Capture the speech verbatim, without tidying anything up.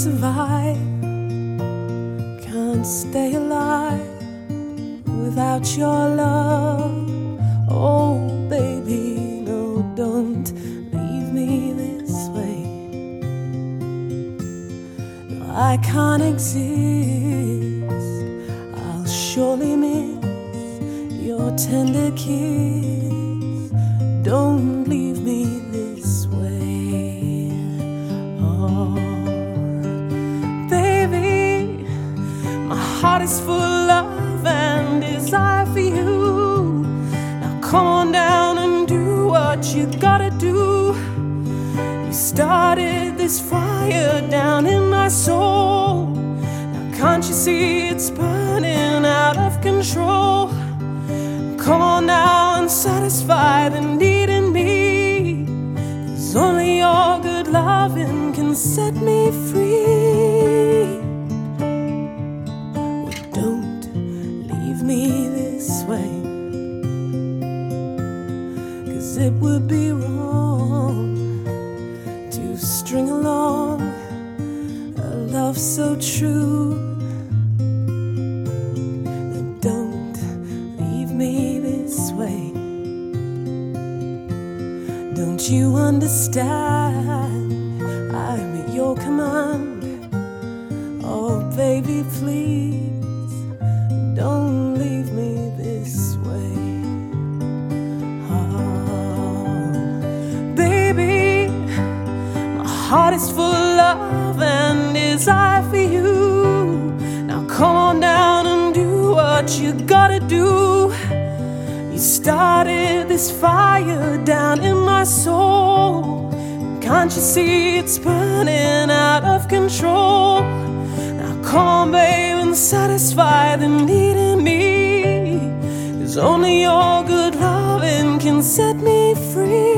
survive, can't stay alive without your love. Oh baby, no, don't leave me this way. No, I can't exist. I'll surely miss your tender kiss. Don't leave me this way. Oh baby, my heart is full of love and desire for you. Now come on down and do what you gotta do. You started this fire down in my soul. Now can't you see it's burning out of control? Come on now and satisfy the need in me, 'cause only your good loving can set me free. Oh, don't leave me this way, 'cause it would be wrong to string along a love so true. Don't leave me this way. Don't you understand? I'm at your command. Oh baby, please don't leave me this way. Oh baby, my heart is full of love and desire for you. Now come on down and do what you gotta do. You started this fire down in my soul. Can't you see it's burning out of control? Now come on, babe, and satisfy the need in me, 'cause only your good loving can set me free.